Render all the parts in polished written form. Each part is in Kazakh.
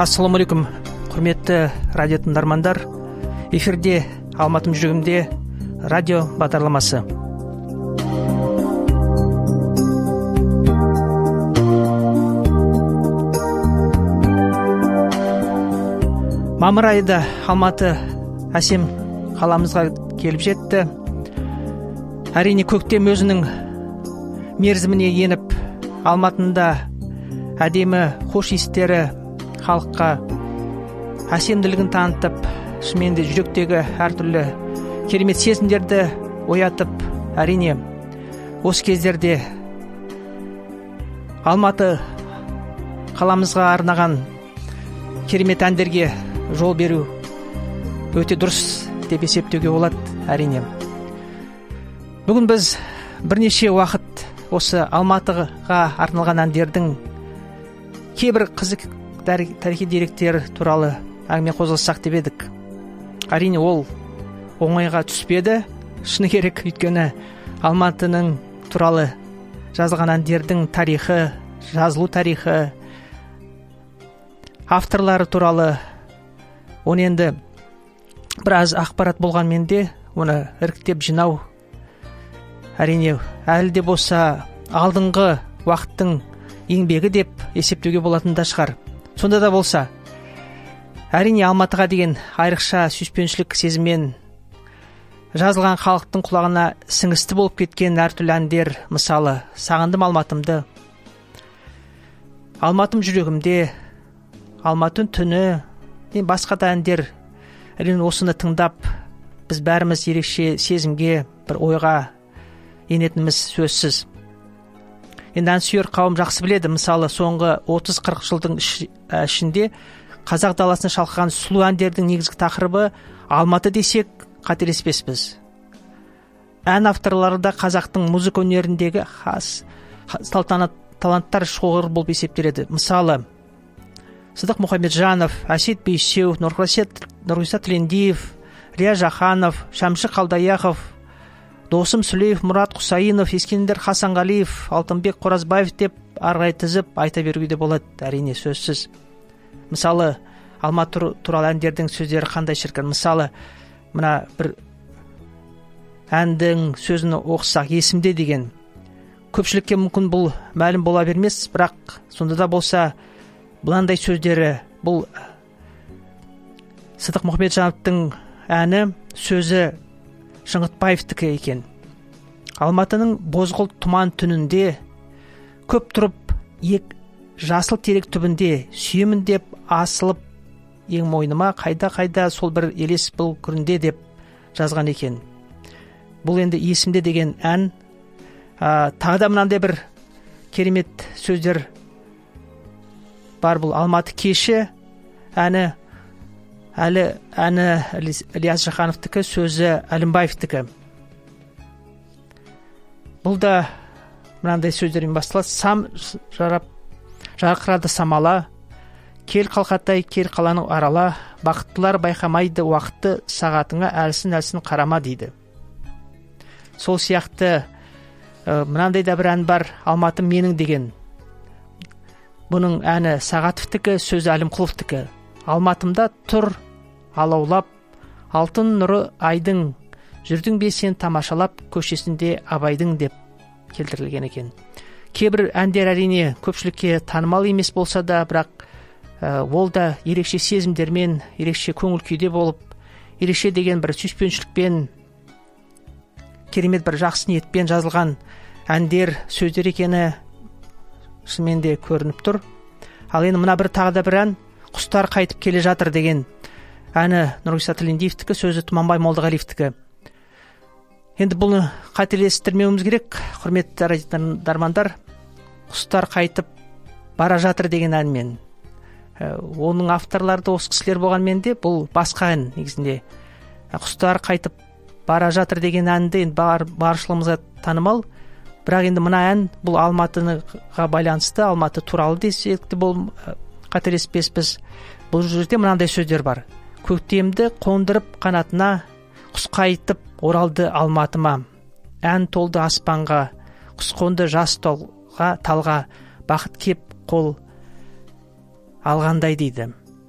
Ассалаумағалейкум, құрметті радио тыңдармандар. Эфирде Алматым жүрегімде радио бағдарламасы. Мамыр айында Алматы әсем қаламызға келіп жетті. Әрине көктем өзінің мерзіміне еніп, Алматында әдемі хош иістері халыққа әсемділігін танытып, шынымен де жүректегі әртүрлі керемет сезімдерді оятып, әрине осы кездерде Алматы қаламызға арнаған керемет әндерге жол беру өте дұрыс деп есептеуге болады. Әрине бүгін біз бірнеше уақыт осы Алматыға арналған әндердің кейбір қызық тарихи деректер туралы әңгіме қозғасақ деп едік. Әрине ол оңайға түспеді, шыны керек, өйткені Алматының туралы жазылған әндердің тарихы, жазылу тарихы, авторлары туралы оны енді біраз ақпарат болғанмен де оны іріктеп жинау әрине әлі де болса алдыңғы уақыттың еңбегі деп есептеуге болатын да шығар. Сонда да болса, әрине Алматыға деген айрықша сүйіспеншілік сезіммен жазылған халықтың құлағына сіңісті болып кеткен әртүрлі әндер, мысалы, сағындым Алматымды, Алматым жүрегімде, Алматын түні, басқа да әндер. Әрине осыны тыңдап, біз бәріміз ерекше сезімге, бір ойға енетініміз сөзсіз. Енді әнсүйер қауым жақсы біледі, мысалы, соңғы 30-40 жылдың ішінде қазақ даласына шалқыған сұлу әндердің негізгі тақырыбы Алматы десек қателеспеспіз. Ән авторлары да қазақтың музыка өнеріндегі хас таланттар шоғыр болып есептеледі. Мысалы, Сыдық Мұхамеджанов, Әсет Бейсеу, Нұрғиса Тілендиев, Рия Жаханов, Шәмші Қалдаяқов, Досым Сүлеев, Мұрат Құсайынов, Ескендер Хасанғалиев, Алтынбек Қоразбаев деп арғай тізіп айта беруге де болады, әрине сөзсіз. Мысалы, Алматы туралы әндердің сөздері қандай шіркін. Мысалы, мына бір әндің сөзін оқысақ, есімде деген. Көпшілікке мүмкін бұл мәлім бола бермес, бірақ сонда да болса бұландай сөздері, бұл Сыдық Мұхамеджановтың әні, сөзі Шыңғытбаевтікі екен. Алматының бозғыл тұман түнінде, көп тұрып жасыл терек түбінде, сүйемін деп асылып ең мойныма, қайда сол бір елес бұл күрінде деп жазған екен. Бұл енді есімде деген ән. Тағы да мынандай бір керемет сөздер бар. Бұл Алматы кеші әні, әні Ілияс Жақановтікі, сөзі Әлімбаевтікі. Бұл да мынандай сөздермен басталады. Жарқырады самала, кел қалқатай, кел қаланы арала, бақыттылар байқамайды уақытты, сағатыңа әлсін қарама дейді. Сол сияқты мынандай да бір ән бар, Алматым менің деген. Бұның әні Сағатовтікі, сөзі Әлімқұловтікі. Алматымда тұр алаулап, алтын нұры айдың, жүрдің бе сен тамашалап, көшесінде Абайдың деп келтірілген екен. Кейбір әндер әрине көпшілікке танымал емес болса да, бірақ ол да ерекше сезімдермен, ерекше көңіл күйде болып, ерекше деген бір сүйіспеншілікпен, керемет бір жақсы ниетпен жазылған әндер, сөздер екені шынымен де көрініп тұр. Ал енді мына бір тағы да бір ән, Құстар қайтып келе жатыр деген әні Нұрғиса Тілендиевтікі, сөзі Тұманбай Молдағалиевтікі. Енді бұны қателестірмеуіміз керек, құрметті радио тыңдармандар. Құстар қайтып бара жатыр деген әнмен. Оның авторлары да осы кісілер болғанмен де, бұл басқа ән негізінде. Құстар қайтып бара жатыр деген әнді енді баршылығымызға танымал. Бірақ енді мына ән бұл Алматыға байланысты, Алматы туралы десек те бұл қателеспеспіз. Бұл жерде мынандай сөздер бар. Көктемді қондырып қанатына, құс қайтып оралды Алматыма. Ән толды аспанға, құс қонды жас талға, бақыт кеп қол алғандай дейді.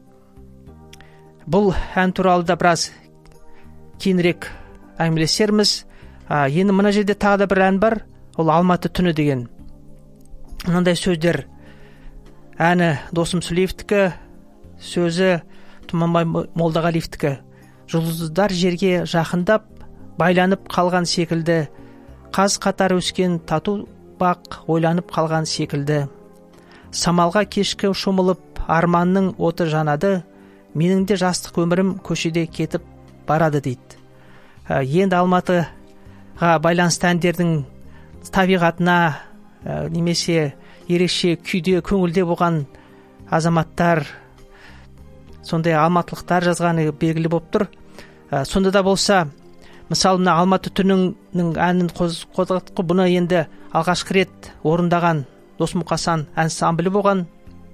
бұл ән туралы да біраз кейінірек әңгімелесерміз. Енді мына жерде тағы да бір ән бар, ол Алматы түні деген. Мынандай сөздер. Әні Досым Сүлеевтікі, сөзі Тұманбай Молдағалиевтікі. Жұлдыздар жерге жақындап байланып қалған секілді, қаз қатар өскен тату бақ ойланып қалған секілді. Самалға кешкі шомылып арманның оты жанады, менің де жастық өмірім көшеде кетіп барады дейді. Енді Алматыға байланысты әндердің табиғатына немесе ерекше күйде көңілде болған азаматтар, сондай алматылықтар жазғаны белгілі болып тұр. Сонда да болса, мысалы мына Алматы түнінің әнін қозғаттық, бұны енді алғашқы рет орындаған Досмұқасан ансамблі болған.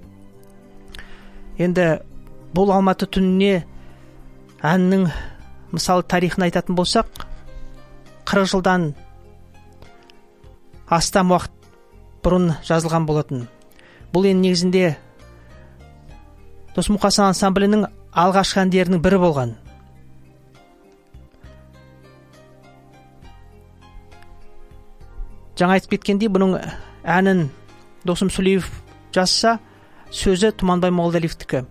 Енді бұл Алматы түніне әннің мысалы тарихын айтатын болсақ, 40 жылдан астам уақыт бұрын жазылған болатын. Бұл енді негізінде Досмұқасан ансамблінің алғашқы әндерінің бірі болған. Жаңа айтып кеткендей, бұның әнін Досым Сүлеев жазса, сөзі Тұманбай Молдағалиевтікі.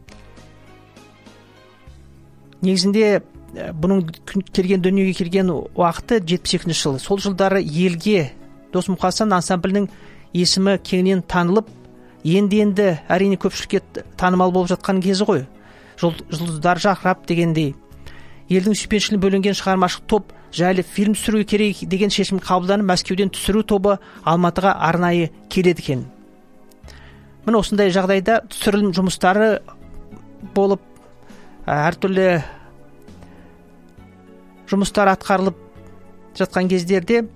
Негізінде бұның дүниеге келген уақыты 72 жыл. Сол жылдары елге Досмұқасан ансамблінің есімі кеңінен танылып, енді әрине көпшілікке танымал болып жатқан кезі ғой. Жұлдыздар жарқырап дегендей. Елдің сүйіспеншілігіне бөленген шығармашылық топ жайлы фильм түсіру керек деген шешім қабылданып, Мәскеуден түсіру тобы Алматыға арнайы келеді екен. Міне осындай жағдайда түсірілім жұмыстары болып, әртүрлі жұмыстар атқарылып жатқан кездерде,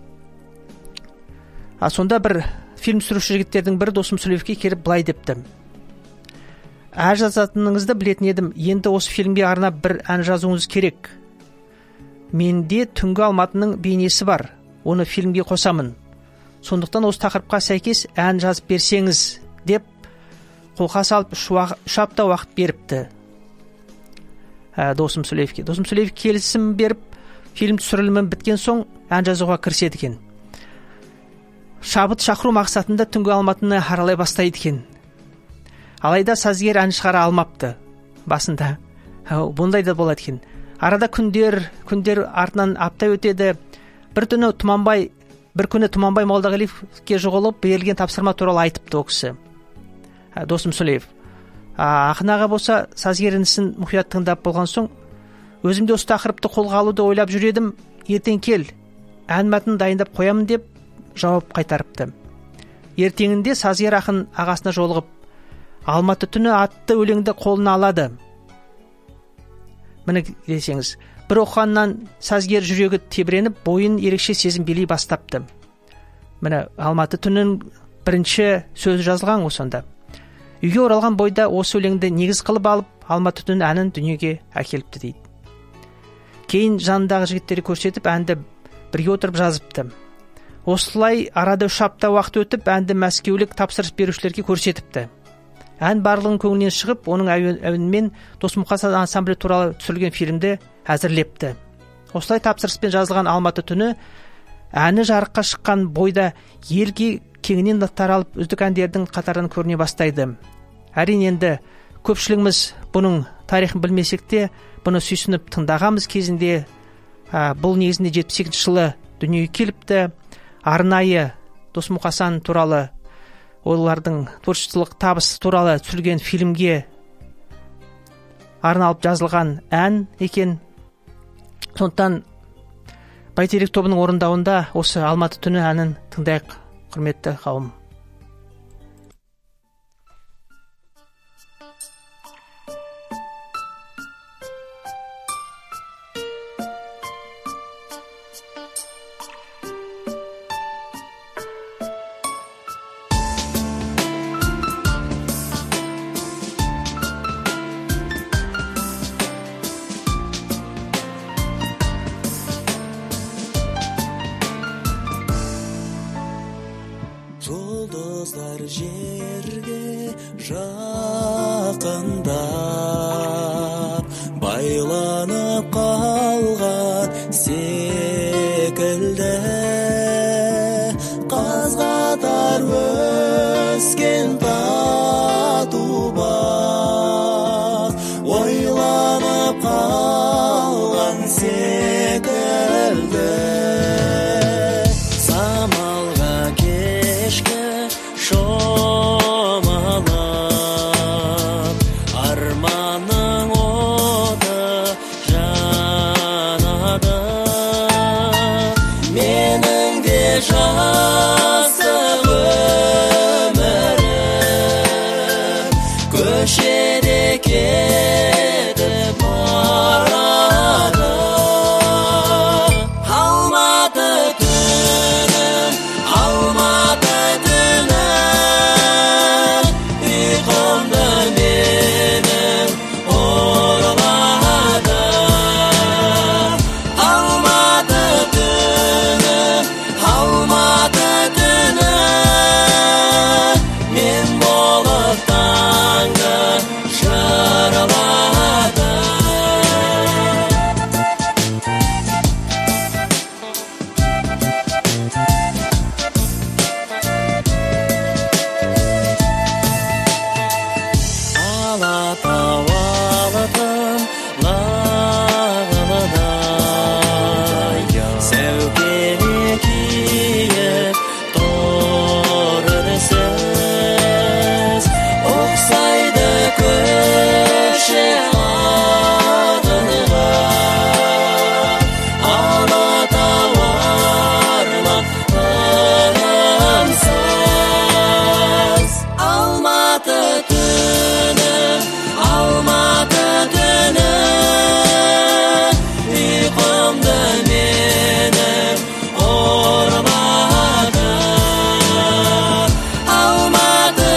сонда бір фильм түсіруші жігіттердің бірі Досым Сүлеевке келіп былай депті: ән жазатыныңызды білетін едім, енді осы фильмге арнап бір ән жазуыңыз керек. Менде түнгі Алматының бейнесі бар, оны фильмге қосамын. Сондықтан осы тақырыпқа сәйкес ән жазып берсеңіз, деп қолқа салып 3 апта уақыт беріпті Досым Сүлеевке. Досым Сүлеев келісім беріп, фильм түсірілімі біткен соң ән жазуға кіріседі екен. Шабыт шақыру мақсатында түнгі Алматыны аралай бастайды екен. Алайда сазгер ән шығара алмапты басында. Бұндай да болады екен. Арада күндер артынан апта өтеді. Бір күні Тұманбай Молдағалиевке жоғалып, берілген тапсырма туралы айтыпты ол кісі, Досым Сүлеев. Ақын аға болса, сазгер інісін мұқият тыңдап болған соң, өзімде осы тақырыпты қолға алуды ойлап жүр едім, ертең кел, ән мәтінін дайындап қоямын деп жауап қайтарыпты. Ертеңінде сазгер ақын ағасына жолығып, Алматы түні атты өлеңді қолына алады. Міне десеңіз, бір оқығаннан сазгер жүрегі тебіреніп, бойын ерекше сезім билей бастапты. Міне Алматы түнінің бірінші сөзі жазылған осында. Үйге оралған бойда осы өлеңді негіз қылып алып, Алматы түні әнін дүниеге әкеліпті дейді. Кейін жанындағы жігіттері көрсетіп, әнді бірге отырып жазыпты. Осылай арада 3 апта уақыт өтіп, әнді мәскеулік тапсырыс берушілерге көрсетіпті. Ән барлығын көңілінен шығып, оның әуенімен Досмұқасан ансамблі туралы түсірілген фильмді әзірлепті. Осылай тапсырыспен жазылған Алматы түні әні жарыққа шыққан бойда елге кеңінен таралып, үздік әндердің қатарынан көріне бастайды. Әрине енді көпшілігіміз бұның тарихын білмесек те, бұны сүйсініп тыңдағанбыз кезінде. Бұл негізінде 78 жылы дүниеге келіпті. Арнайы Досмұқасан туралы, олардың творчестволық табысы туралы түсірілген фильмге арналып жазылған ән екен. Сондықтан Бәйтерек тобының орындауында осы Алматы түні әнін тыңдайық, құрметті қауым. секілді қазғатар өскен тату бақ ойланып қалған секілді самалға кешкі шомалып арманның оты жанады менің де жасық өмірім көшеде кетіп барады алматы түнім алматы түні ұйқымды менің ұрлады алматы түні мен болып таңды жырлады алатау алатым лағылдай сәукеле киіп тұр үнсіз ұқсайды көше ағынға алатау арман тынымсыз алматы түні ұйқымды менің ұрлады алматы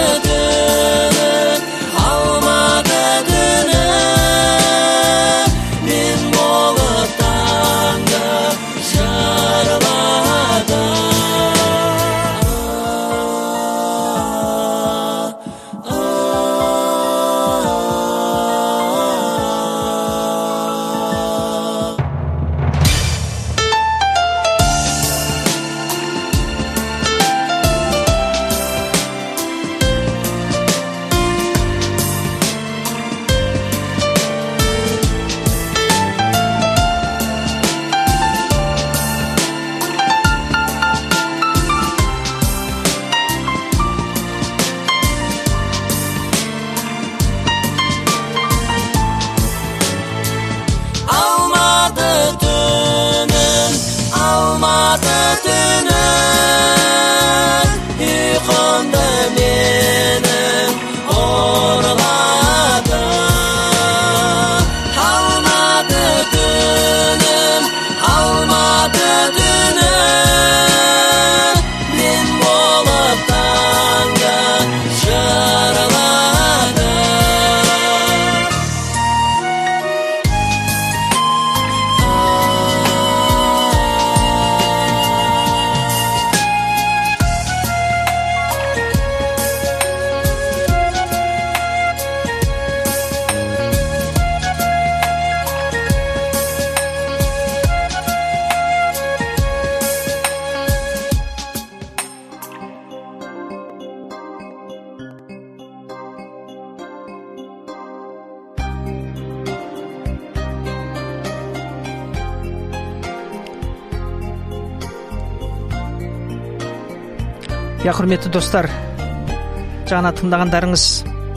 түні мен болып таңды жырлады алматы түні ұйқымды менің ұрлады алматы түні мен болып таңды жырлады Құрметті достар, жаңа тыңдағандарыңыз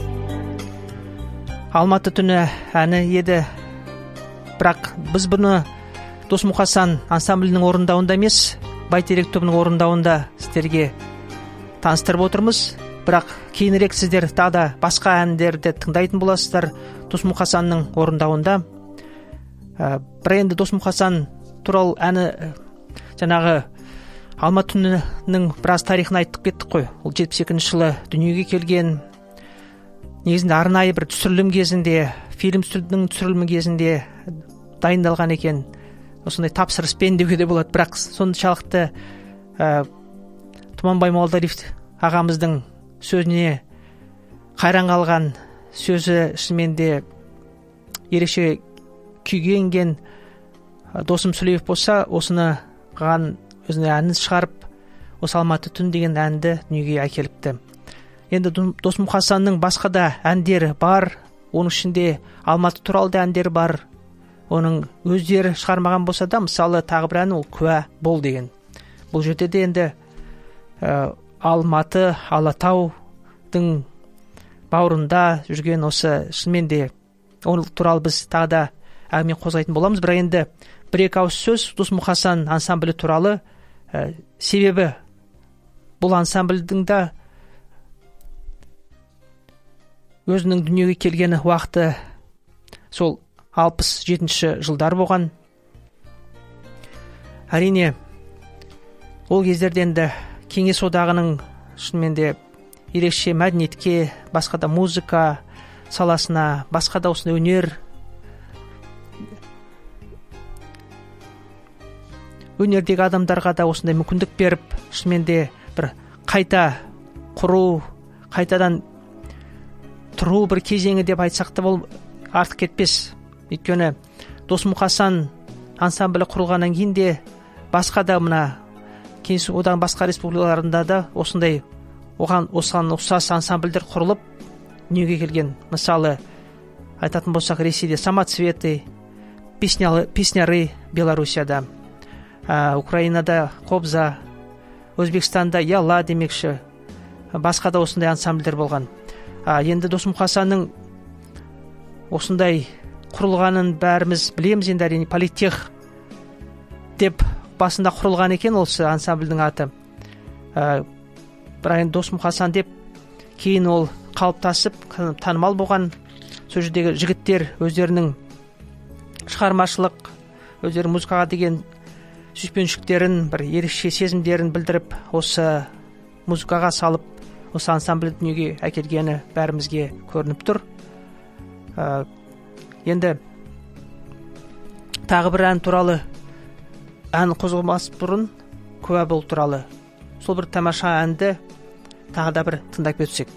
Алматы түні әні еді. Бірақ біз бұны Досмұқасан ансамблінің орындауында емес, Бәйтерек тобының орындауында сіздерге таныстырып отырмыз. Бірақ кейінірек сіздер тағы да басқа әндерді тыңдайтын боласыздар Досмұқасанның орындауында. Бір енді Досмұқасан туралы әні жаңағы Алматы түнінің біраз тарихын айтып кеттік қой. Ол 72 жылы дүниеге келген. Негізінде арнайы бір түсірілім кезінде, фильмнің түсірілімі кезінде дайындалған екен. Осындай тапсырыспен деуге де болады. Бірақ соншалықты Тұманбай Молдалиев ағамыздың сөзіне қайран қалған, сөзі шынымен де ерекше күйге енген досым Сүлеев болса осыған өзіне әнін шығарып, осы Алматы түн деген әнді дүниеге әкеліпті. Енді Досым Хасанның басқа да әндері бар, оның ішінде Алматы туралы да әндері бар. Оның өздері шығармаған болса да, мысалы тағы бір ән ол Куә бол деген. Бұл жерде де енді Алматы, Алатаудың бауырында жүрген осы шынымен де ол туралы біз тағы да әңгіме қозғайтын боламыз. Бірақ енді бір-екі ауыз сөз Досым Хасан ансамблі туралы, себебі бұл ансамбльдің да өзінің дүниеге келгені уақыты сол 67 жылдар болған. Әрине, ол кездерде енді Кеңес одағының шынымен де ерекше мәдениетке, басқа да музыка саласына, басқа да осындай өнердегі адамдарға да осындай мүмкіндік беріп, шынымен де бір қайта құру, қайтадан тұру бір кезеңі деп айтсақ та бұл артық кетпес. Өйткені Досым Хасан ансамблі құрылғаннан кейін де басқа да мына Кеңес одағының басқа республикаларында да осындай осыған ұқсас ансамбльдер құрылып дүниеге келген. Мысалы айтатын болсақ, Ресейде Самоцветы, Песняры, Белоруссияда, Украинада Қобза, Өзбекстанда Яла демекші, басқа да осындай ансамбльдер болған. Енді Досым Хасанның осындай құрылғанын бәріміз білеміз. Енді әрине Политех деп басында құрылған екен осы ансамбльдің аты. Бірақ енді Досым Хасан деп кейін ол қалыптасып танымал болған. Сол жердегі жігіттер өздерінің шығармашылық, өздері музыкаға деген сүйіспеншіліктерін, бір ерекше сезімдерін білдіріп, осы музыкаға салып, осы ансамбль дүниеге әкелгені бәрімізге көрініп тұр. Енді тағы бір ән туралы, ән қозғалмас бұрын Куә бол туралы сол бір тамаша әнді тағы да бір тыңдап өтсек.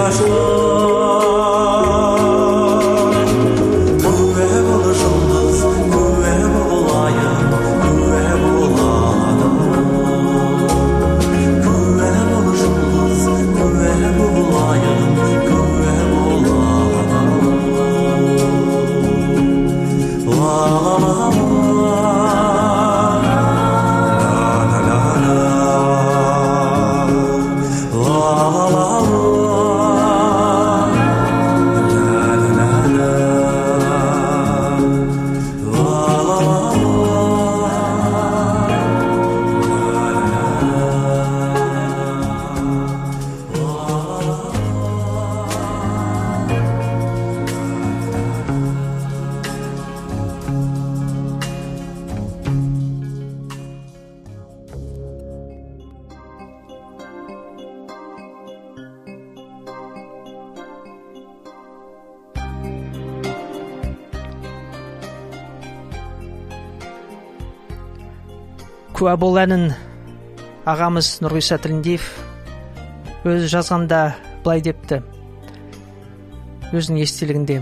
Куә бол әнін ағамыз Нұрғиса Тілендиев өзі жазғанда былай депті өзінің естелігінде.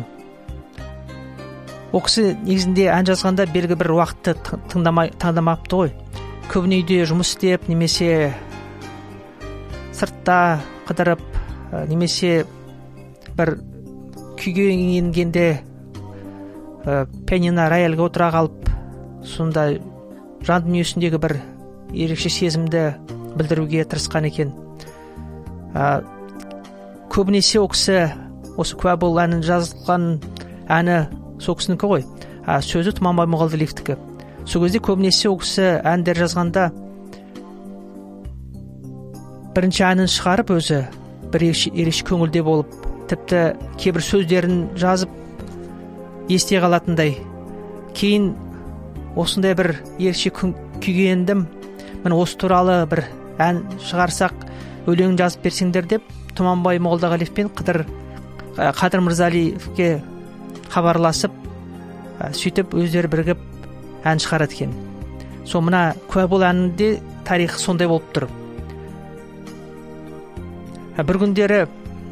Ол кісі негізінде ән жазғанда белгі бір уақытты таңдамапты ғой. Көбіне үйде жұмыс істеп, немесе сыртта қыдырып, немесе бір күйге енгенде пианино рояльға отыра қалып, сонда жан дүниесіндегі бір ерекше сезімді білдіруге тырысқан екен. Көбінесе ол кісі осы Куә бол әнін жазылған әні сол кісінікі ғой. Сөзі Тұманбай Мұғалдиевтікі. Сол кезде көбінесе ол кісі әндер жазғанда бірінші әнін шығарып өзі бір ерекше көңілде болып, тіпті кейбір сөздерін жазып есте қалатындай. Кейін осындай бір ерекше күйге ендім, міне осы туралы бір ән шығарсақ, өлең жазып берсеңдер деп Тұманбай Мұғалдиев пен Қадыр Мырзалиевке хабарласып, сөйтіп өздері бірігіп ән шығарады екен. Сол мына Куә бол әнінде тарихы сондай болып тұр. Бір күндері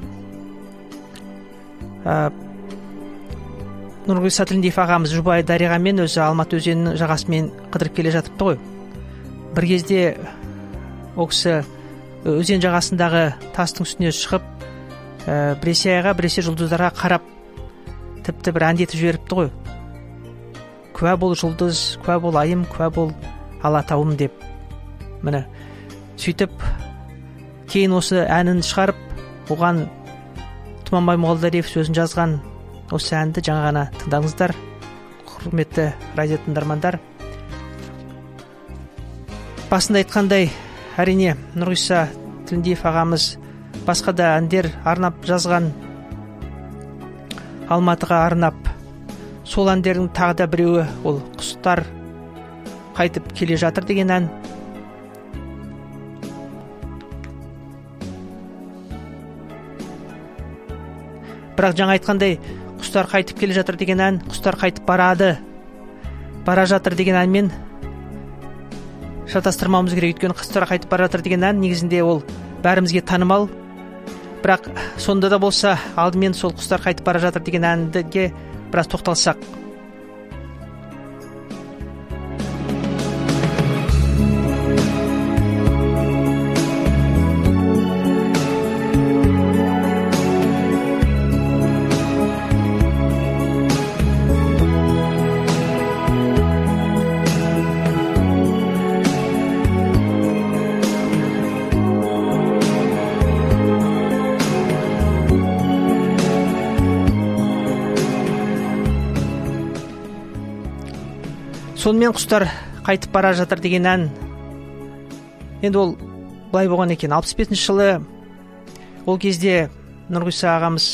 Нұрғиса Тілендиев ағамыз жұбайы Дариғамен өзі Алматы өзенінің жағасымен қыдырып келе жатыпты ғой. Бір кезде ол кісі өзен жағасындағы тастың үстіне шығып, біресе айға, біресе жұлдыздарға қарап, тіпті бір әндетіп жіберіпті ғой. Куә бол жұлдыз, куә бол айым, куә бол алатауым деп. Міне, сөйтіп, кейін осы әнін шығарып, оған Тұманбай Мұғалдиев сөзін жазған осы әнді жаңа ғана тыңдаңыздар, құрметті радио тыңдармандар. Басында айтқандай, әрине Нұрғиса Тілендиев ағамыз басқа да әндер арнап жазған, Алматыға арнап. Сол әндердің тағы да біреуі ол құстар қайтып келе жатыр деген ән. Бірақ жаңа айтқандай, құстар қайтып келе жатыр деген ән, құстар қайтып бара жатыр деген әнмен шатастырмауымыз керек. Өйткені құстар қайтып бара жатыр деген ән негізінде ол бәрімізге танымал. Бірақ сонда да болса, алдымен сол құстар қайтып бара жатыр деген әнге біраз тоқталсақ. Сонымен құстар қайтып бара жатыр деген ән. Енді ол былай болған екен. 65 жылы ол кезде Нұрғиса ағамыз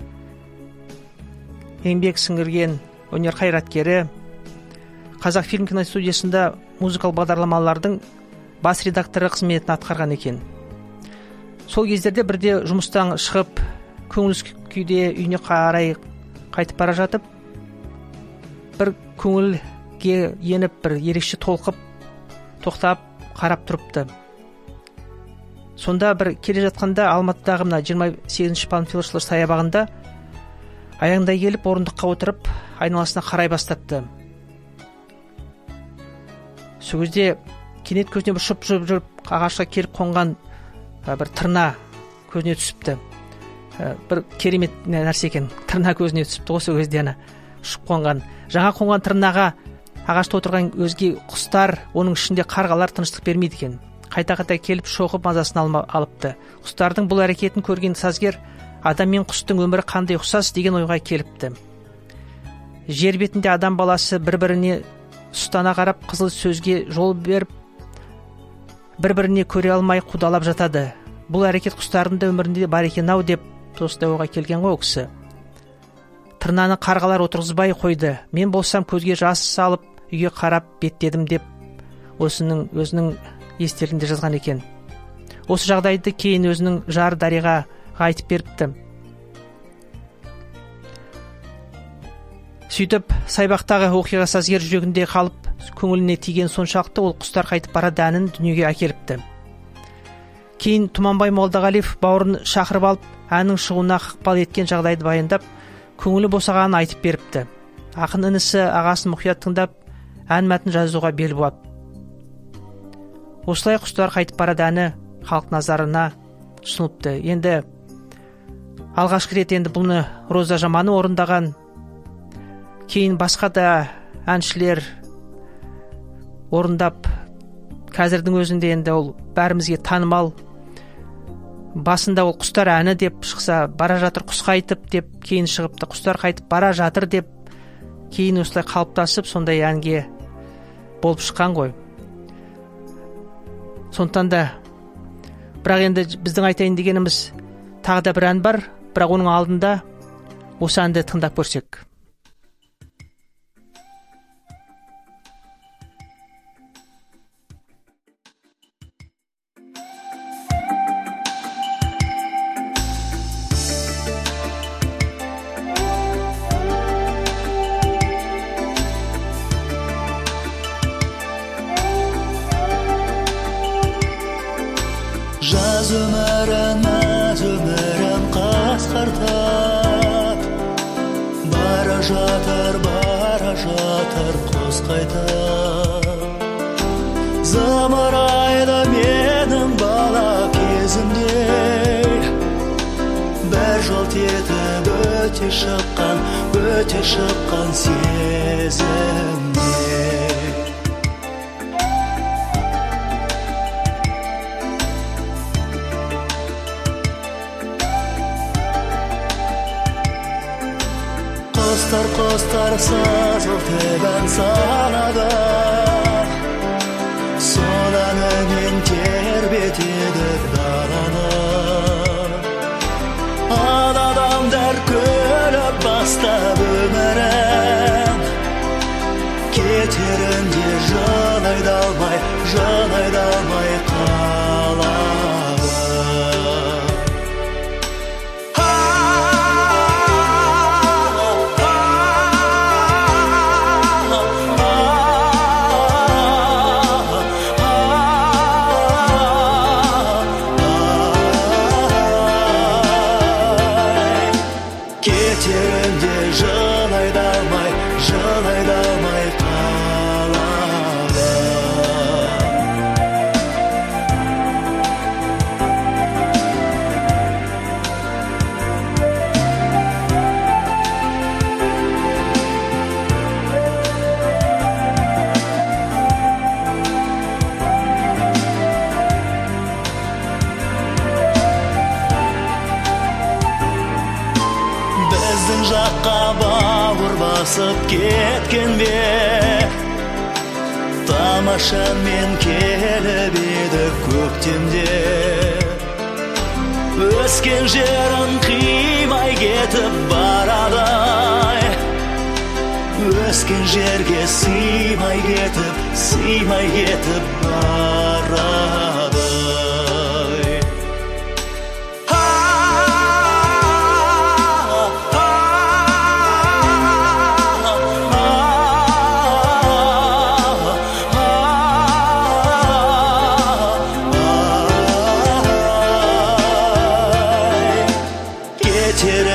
еңбек сіңірген өнер қайраткері, Қазақфильм киностудиясында музыкалық бағдарламалардың бас редакторы қызметін атқарған екен. Сол кездерде бірде жұмыстан шығып, көңілсіз күйде үйіне қарай қайтып бара жатып, бір көңілге еніп, бір ерекше толқып, тоқтап, қарап тұрыпты. Сонда бір келе жатқанда Алматыдағы мына 28-ші Панфиловшылар саябағында аяңдай келіп орындыққа отырып айналасына қарай бастапты. Сол кезде кенет көзіне бір шұп жүріп ағашқа келіп қонған бір тырна көзіне түсіпті. Бір керемет нәрсе екен. Тырна көзіне түсіпті осы кезде ұшып қонған. Жаңа қонған тырнаға ағашта отырған өзге құстар, оның ішінде қарғалар тыныштық бермейді екен. Қайта-қайта келіп шоқып мазасын алыпты. Құстардың бұл әрекетін көрген сазгер адам мен құстың өмірі қандай ұқсас деген ойға келіпті. Жер бетінде адам баласы бір-біріне сұстана қарап қызыл сөзге жол беріп, бір-біріне көре алмай қудалап жатады. Бұл әрекет құстардың да өмірінде бар екен-ау деп осындай ойға келген ғой кісі. Тырнаны қарғалар отырғызбай қойды. Мен болсам көзге жас салып үйге қарап беттедім деп өзінің естелігінде жазған екен. Осы жағдайды кейін өзінің жары Дариғаға айтып беріпті. Сөйтіп саябақтағы оқиға сазгер жүрегінде қалып, көңіліне тиген соншалықты ол құстар қайтып барады әнін дүниеге әкеліпті. Кейін Тұманбай Молдағалиев бауырын шақырып алып, әннің шығуына ықпал еткен жағдайды баяндап, көңілі босағанын айтып беріпті. Ақын інісі ағасын мұқият тыңдап, ән мәтін жазуға бел буады. Осылай құстар қайтып барады әні халық назарына ұсынылыпты. Енді алғашқы рет бұны Роза Жаманы орындаған, кейін басқа да әншілер орындап, қазірдің өзінде ол бәрімізге танымал. Басында ол құстар әні деп шықса, бара жатыр құс қайтып деп кейін шығыпты, құстар қайтып бара жатыр деп кейін осылай қалыптасып, сондай әнге болып шыққан ғой. Сондықтан да бірақ енді біздің айтайын дегеніміз тағы да бір ән бар, бірақ оның алдында осы әнді тыңдап көрсек. Жаз өмірім қасқартап, бара жатыр құс қайтып. Зымырайды менің бала кезімде, бір жол етіп өте шыққан сезімде. Құстар сызылтып ән салады, сол әнімен тербетеді даланы. Ал адамдар күліп бастап өмірін, кетерінде жылайды алмай қалады. Кетерінде жылайды алмай қалады. Біздің жаққа бауыр басып кеткен бе, тамашамен келіп еді көктемде. Өскен жерін қимай кетіп барады, өскен жерге сыймай кетіп барады.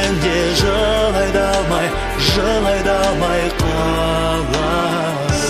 кетерінде жылай да алмай қалай.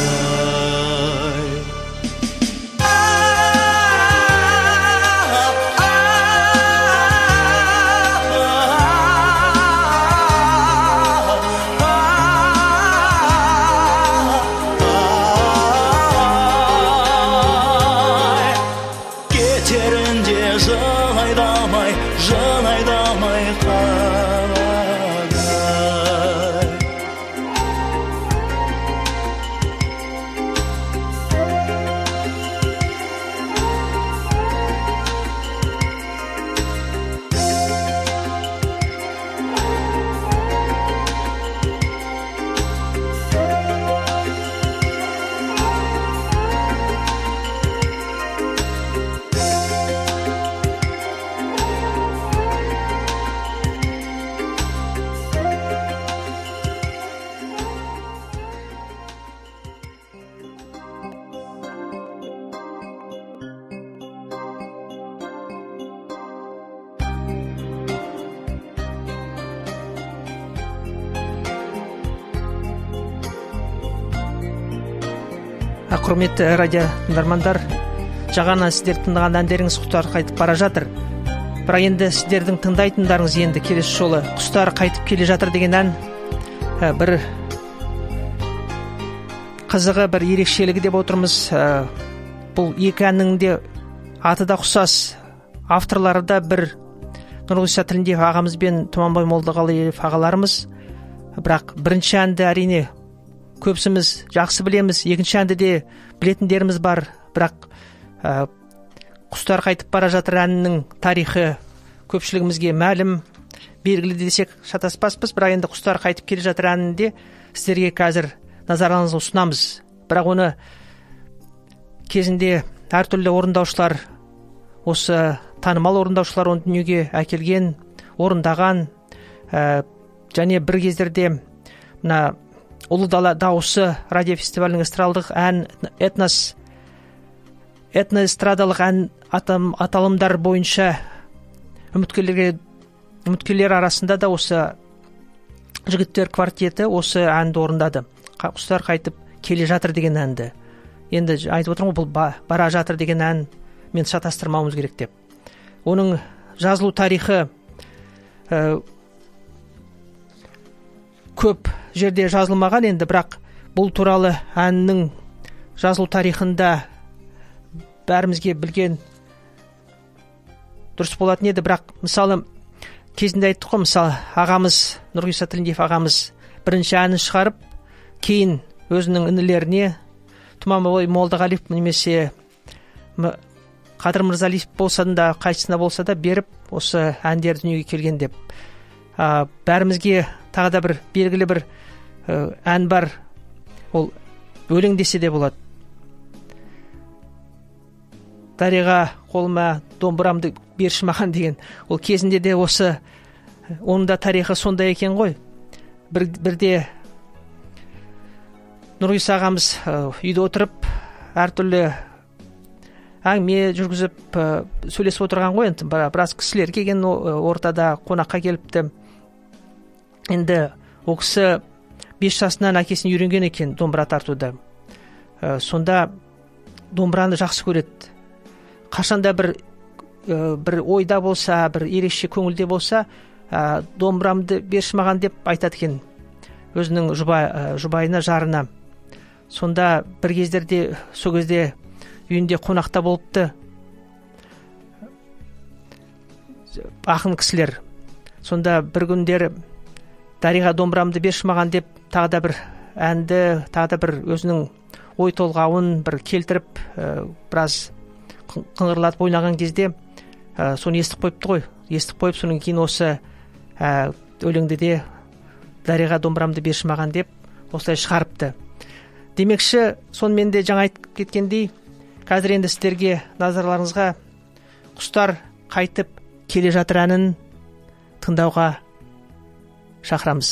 Құрметті радио тыңдармандар, жаңа сіздер тыңдаған әндеріңіз құстар қайтып бара жатыр. Бірақ енді сіздердің тыңдайтындарыңыз енді келесі жолы құстар қайтып келе жатыр деген ән бір қызығы, бір ерекшелігі деп отырмыз. Бұл екі әннің де аты да ұқсас, авторлары да бір Нұрғиса Тілендиев ағамыз бен Тұманбай Молдағалиев ағаларымыз. Бірақ бірінші әнді әрине көпсіміз жақсы білеміз, екінші әнді де білетіндеріміз бар. Бірақ құстар қайтып бара жатыр әнінің тарихы көпшілігімізге мәлім, белгілі десек шатаспаспыз. Бірақ енді құстар қайтып келе жатыр әнінде сіздерге қазір назарларыңызға ұсынамыз. Бірақ оны кезінде әртүрлі орындаушылар, осы танымал орындаушылар оны дүниеге әкелген, орындаған, және бір кездерде мына Ұлы дала дауысы радиофестивалінің эстрадалық ән, этноэстрадалық ән аталымдар бойынша үміткерлер арасында да осы жігіттер квартеті осы әнді орындады. Құстар қайтып келе жатыр деген әнді. Енді айтып отырмын, бұл бара жатыр деген ән мен шатастырмауымыз керек деп. Оның жазылу тарихы көп жерде жазылмаған енді, бірақ бұл туралы әннің жазылу тарихында бәрімізге білген дұрыс болатын еді. Бірақ мысалы кезінде айттық қой, мысалы ағамыз Нұрғиса Тілендиев ағамыз бірінші әнін шығарып, кейін өзінің інілеріне Тұманбай Молдағалиев немесе Қадыр Мырзалиев болса да, қайсысына болса да беріп, осы әндер дүниеге келген деп. Бәрімізге тағы да бір белгілі бір ән бар, ол өлең десе де болады. Дариға қолыма домбырамды берші маған деген. Ол кезінде де осы, оның да тарихы сондай екен ғой. Бірде Нұрғиса ағамыз үйде отырып әртүрлі әңгіме жүргізіп сөйлесіп отырған ғой. Енді біраз кісілер келген, ортада қонаққа келіпті. Енді ол кісі 5 жасынан әкесін үйренген екен домбыра тартуда. Сонда домбыраны жақсы көреді. Қашанда бір ойда болса, бір ерекше көңілде болса, домбырамды берші маған деп айтады екен өзінің жұбайына, жарына. Сонда бір кездерде, сол кезде үйінде қонақта болыпты ақын кісілер. Сонда бір күндері Дариға домбырамды берші маған деп тағы да бір әнді, тағы да бір өзінің ой толғауын бір келтіріп, біраз қыңырлатып ойнаған кезде соны естіп қойыпты ғой. Естіп қойып, соның кейін осы өлеңді де Дариға домбырамды берші маған деп осылай шығарыпты. Демекші, сонымен де жаңа айтып кеткендей, қазір енді сіздерге назарларыңызға құстар қайтып келе жатыр әнін тыңдауға шақырамыз.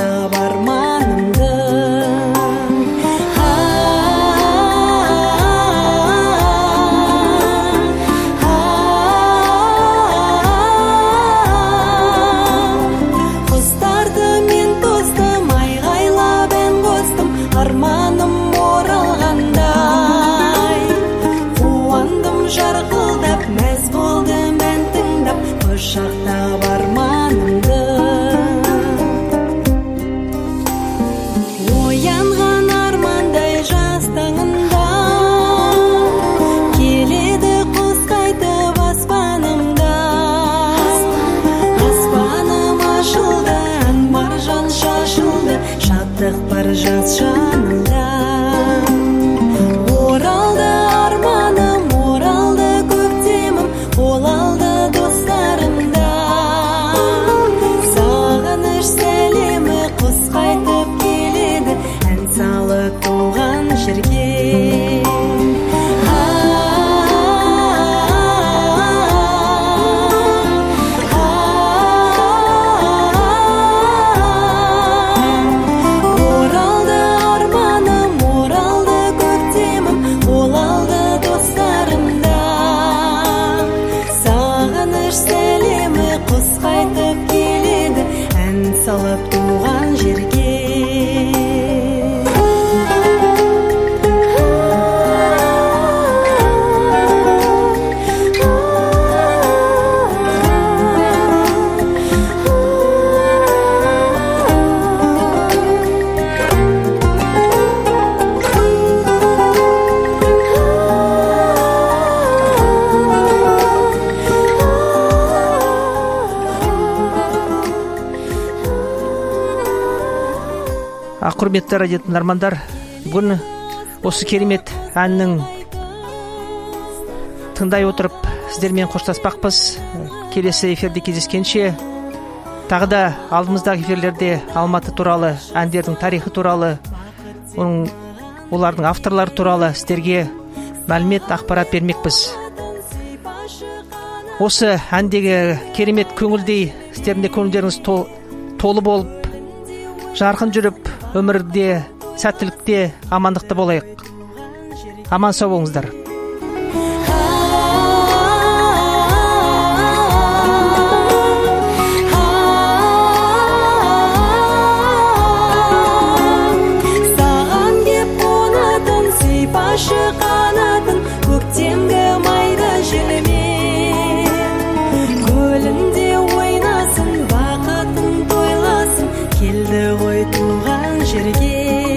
сақтап арманымды. Құстарды мен тостым, айғайлап ән қостым, арманым оралғандай. Қуандым жарқылдап, мәз болдым ән тыңдап, құшақтап арманымды. Оянған армандай жастығында, келеді құс қайтып аспанымда. Аспаным ашылды, ән маржан шашылды, шаттық бар жас жанымда. Оралды арманым, оралды көктемім, қол алды достарымда. Сағыныш сәлемі құс қайтып келеді, ән салып туған жерге. Оралды арманым, оралды көктемім, қол алды достарымда. Сағыныш сәлемі құс қайтып келеді, ән салып туған жерге. Құрметті радио тыңдармандар, бүгін осы керемет әннің тыңдай отырып сіздермен қоштаспақпыз. Келесі эфирде кездескенше, тағы да алдымыздағы эфирлерде Алматы туралы, әндердің тарихы туралы, олардың авторлары туралы сіздерге мәлімет, ақпарат бермекпіз. Осы әндегі керемет көңілдей, сіздердің де көңілдеріңіз толы болып, жарқын жүріп, өмірде, сәттілікте, амандықта болайық. Аман сау болыңыздар. Саған кеп қонатын, сипашы қанатын, көктемгі майда желмен. Көлінде ойнасын, бақытын тойласын, келді ғой туған жерге.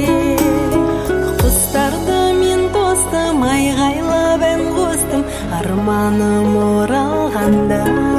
Құстарды мен тостым, айғайлап ән қостым, арманым оралғанда.